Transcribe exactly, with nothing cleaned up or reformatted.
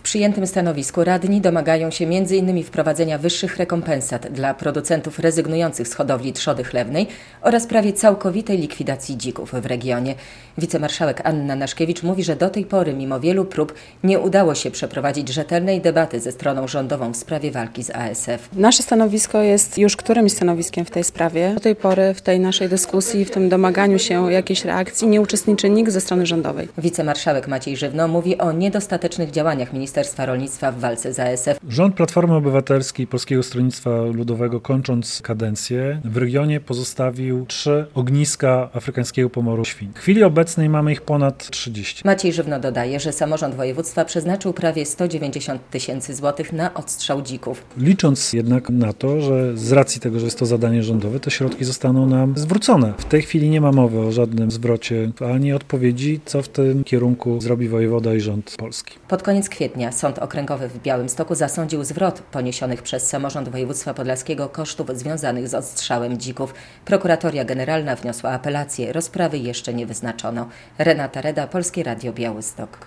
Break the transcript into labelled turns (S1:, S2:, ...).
S1: przyjętym stanowisku radni domagają się między innymi wprowadzenia wyższych rekompensat dla producentów rezygnujących z hodowli trzody chlewnej oraz prawie całkowitej likwidacji dzików w regionie. Wicemarszałek Anna Naszkiewicz mówi, że do tej pory mimo wielu prób nie udało się przeprowadzić rzetelnej debaty ze stroną rządową w sprawie walki z A S F.
S2: Nasze stanowisko jest już którymś stanowiskiem w tej sprawie. Do tej pory w tej naszej dyskusji, w tym domaganiu się jakiejś reakcji nie uczestniczy nikt ze strony rządowej.
S1: Wicemarszałek Maciej Żywno mówi o niedostatecznych działaniach Ministerstwa Rolnictwa w walce z A S F.
S3: Rząd Platformy Obywatelskiej i Polskiego Stronnictwa Ludowego, kończąc kadencję, w regionie pozostawił trzy ogniska afrykańskiego pomoru świń. W chwili obecnej mamy ich ponad trzydzieści.
S1: Maciej Żywno dodaje, że samorząd województwa przeznaczył prawie sto dziewięćdziesiąt tysięcy złotych na odstrzał dzików.
S3: Licząc jednak na to, że z racji tego, że jest to zadanie rządowe, te środki zostaną nam zwrócone. W tej chwili nie ma mowy o żadnym zwrocie, ani odpowiedzi, co w tym kierunku zrobi wojewoda i rząd polski.
S1: Pod koniec kwietnia Sąd Okręgowy w Białymstoku zasądził zwrot poniesionych przez samorząd województwa podlaskiego kosztów związanych z odstrzałem dzików. Prokuratoria Generalna wniosła apelację. Rozprawy jeszcze nie wyznaczono. Renata Reda, Polskie Radio Białystok.